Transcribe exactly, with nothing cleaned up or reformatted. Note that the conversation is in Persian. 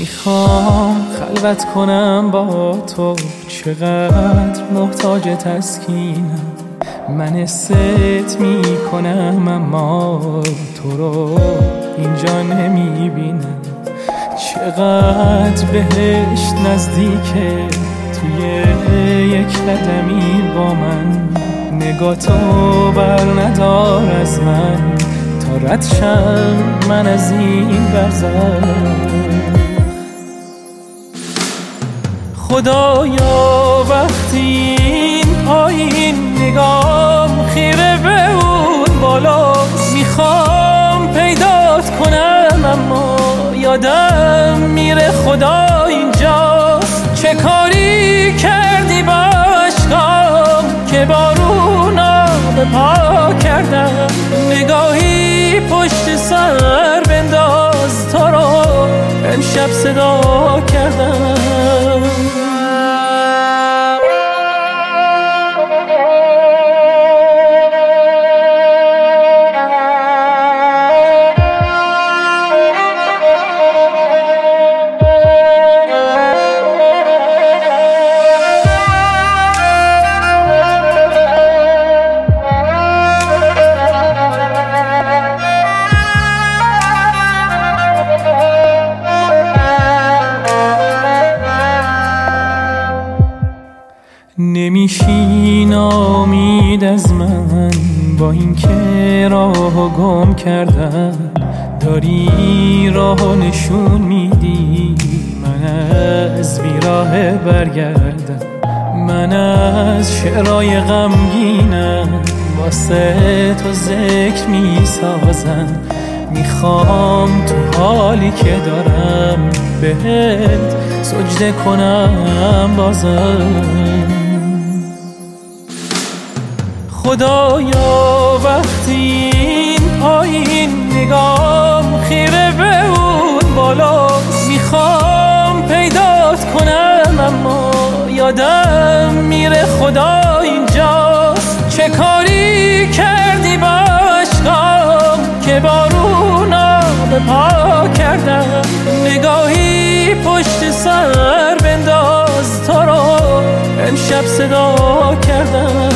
میخوام خلوت کنم با تو، چقدر محتاج تسکینم. من ست میکنم اما تو رو اینجا نمیبینم. چقدر بهشت نزدیکه توی یک قدمی با من. نگاه تو بر ندار از من تا رد شم من از این برزخ. خدایا وقتی این پایین نگام خیره به اون بالا، میخوام پیدات کنم اما یادم میره خدا اینجاست. چه کاری کردی با عشقام که بارونا به پا کردم. نگاهی پشت سر بنداز تو رو امشب صدا کردم. نمیشین امید از من با این که راه گم کردم. داری راه نشون میدی من از بیراه برگردم. من از شعرهای غمگینم واسه تو ذکر میسازم. میخوام تو حالی که دارم بهت سجده کنم بازم. خدایا وقتی این پایین نگام خیره به اون بالا، میخوام پیدات کنم اما یادم میره خدا اینجاست. چه کاری کردی با عشقام که بارونا به پا کردم. نگاهی پشت سر بنداز تو رو امشب صدا کردم.